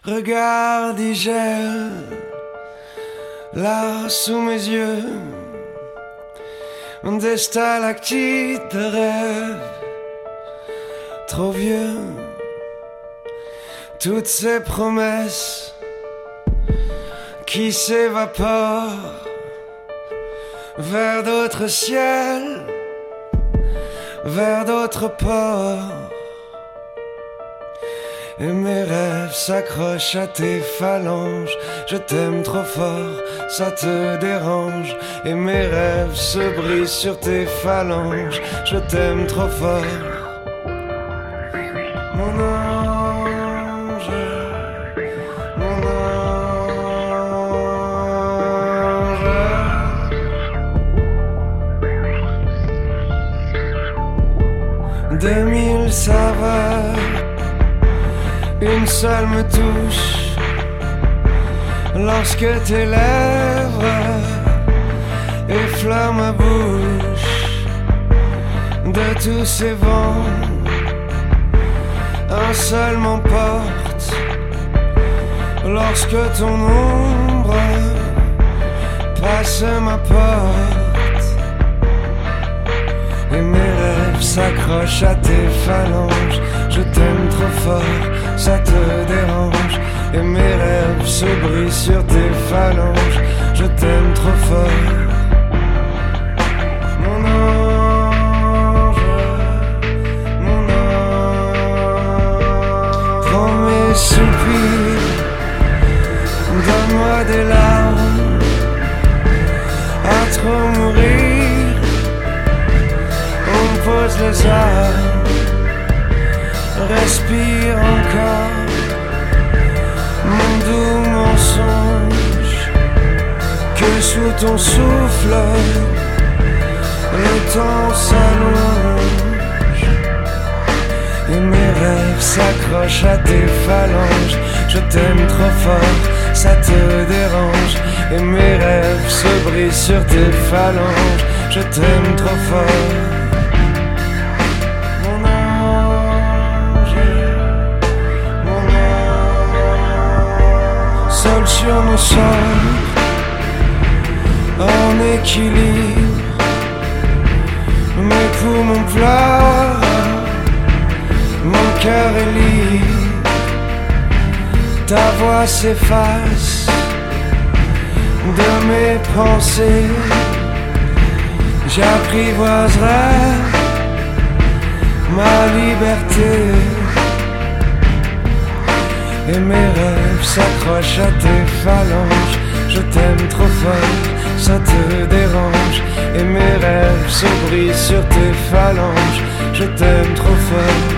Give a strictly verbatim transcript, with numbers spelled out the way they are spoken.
Regarde, il gèle là sous mes yeux des stalactites de rêve, trop vieux. Toutes ces promesses qui s'évaporent vers d'autres ciels, vers d'autres ports. Et mes rêves s'accrochent à tes phalanges. Je t'aime trop fort, ça te dérange. Et mes rêves se brisent sur tes phalanges. Je t'aime trop fort, mon ange, mon ange. Des mille saveurs, une seule me touche, lorsque tes lèvres effleurent ma bouche. De tous ces vents, un seul m'emporte, lorsque ton ombre passe ma porte. Et mes rêves s'accrochent à tes phalanges. Je t'aime trop fort, ça te dérange. Et mes rêves se brisent sur tes phalanges. Je t'aime trop fort, mon ange, mon ange. Prends mes soupirs, donne-moi des larmes, à trop mourir. On pose les armes, respire encore, mon doux mensonge, que sous ton souffle, le temps s'allonge. Et mes rêves s'accrochent à tes phalanges. Je t'aime trop fort, ça te dérange. Et mes rêves se brisent sur tes phalanges. Je t'aime trop fort, seul sur mon sol, en équilibre. Mes poumons pleurent, mon cœur est libre. Ta voix s'efface de mes pensées. J'apprivoiserai ma liberté. Et mes rêves s'accrochent à tes phalanges. Je t'aime trop fort, ça te dérange. Et mes rêves se brisent sur tes phalanges. Je t'aime trop fort,